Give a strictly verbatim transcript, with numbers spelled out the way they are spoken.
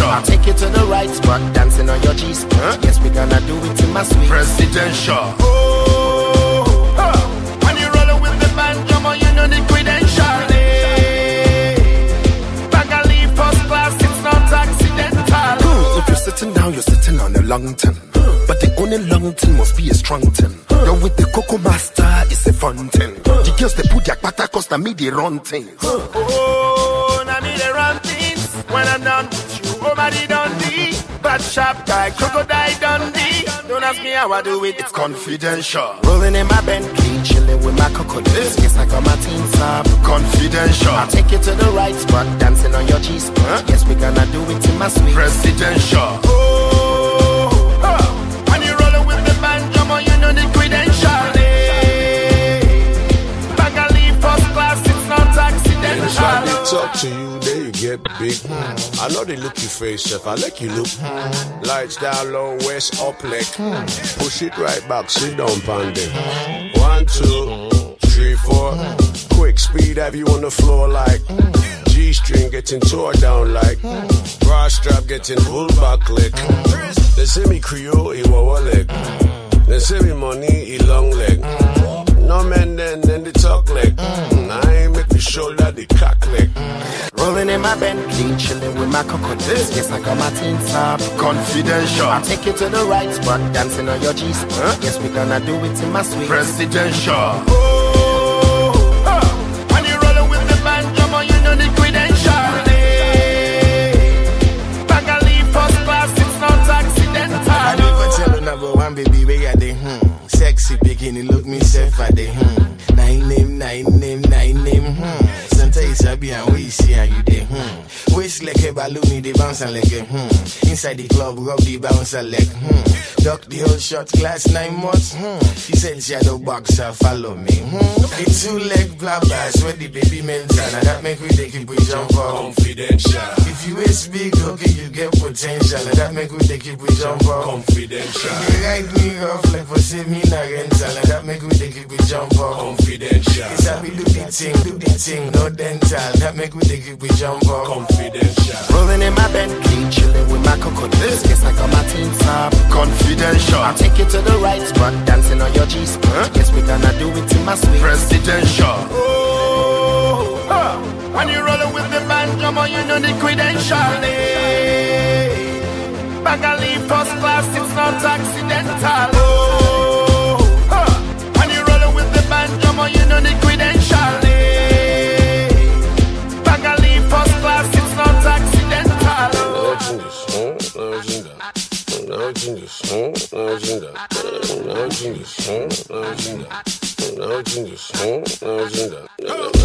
I'll take you to the right spot, dancing on your G-spot. Huh? Yes, we gonna do it in my suite. Presidential. Oh, huh. When you rollin' with the band, come on, you know the credential. Hey, bag a leave first class, it's not accidental. Hmm. If you're sitting down, you're sitting on a long tin. But the only long tin must be a strong tin. You're with the Coco Master, it's a fun tin. The girls they put their pata cause me they run things. Oh, now me they run things. When I'm done with you, oh my Dundee. Bad sharp guy, crocodile Dundee. Don't ask me how I do it, it's confidential. Rolling in my Bentley, chilling with my crocodiles. Yes, I got my team up. Confidential. I'll take you to the right spot, dancing on your G-spot. Huh? Yes, we gonna do it in my suite. Presidential. Oh, huh. When you rollin' with the band, come on, you know the credential. Hey, bag a leave first class, it's not accidental. When they talk to you, then you get big. Hmm. I know they look your face, if I like you look. Hmm. Lights down low, west up leg. Hmm. Push it right back, sit down, pandem. Hmm. One, two, three, four. Hmm. Quick speed, have you on the floor like. Hmm. G-string getting tore down like. Hmm. Bra strap getting pulled back leg. Hmm. They say me Creole, he wawa leg. Hmm. They say me money, he long leg. Hmm. No man then, then they talk leg. Hmm. I ain't make me shoulder, the cock leg. Rolling in my Bentley, chilling with my crocodiles. Yes, I got my teens up. Confidential. I'll take you to the right spot, dancing on your G-spot. Huh? Yes, we gonna do it in my suite. Presidential. Oh, huh. When you rollin' with the band, come on, you know the credential. Hey, bag a leave first class, it's not accidental. I never tell her number one, baby, where you dey? Hmm. Sexy bikini, look me safe at the hmm. Nine name, nine name, nine name, hmm. Sometimes I be and we see how you dey, hmm. Waist like a balloon, they bounce and like a hmm. Inside the club, rub the bouncer like hmm. Duck the whole shot, glass nine months, hmm. She said shadow boxer, follow me, hmm. The two leg blabbers, where the baby mental. Now that make we take it, we jump up. Confidential. If you waist big, okay, you get potential. Now that make we take it, we jump up. Confidential. You ride me off like for save me na rental. And that make we take it, we jump up. Confidential. It's how we do the thing, do the thing, no dental. That make we take it, we jump up. Confidential. Rolling in my Bentley, chilling with my crocodiles. Yes, I got my teens up. Confidential. I'll take you to the right spot, dancing on your G-spot. Huh? Yes, we gonna do it in my suite. Presidential. Oh, huh. When you rollin' with the band, come on, you know the credential. Hey, bag a leave first class, it's not accidental. Oh, huh. When you rollin' with the band, come on, you know the credential. Hey, bag a leave first class, it's not accidental. Now genius, huh? Now genius, now genius, huh? Now genius, now genius, huh? Now genius.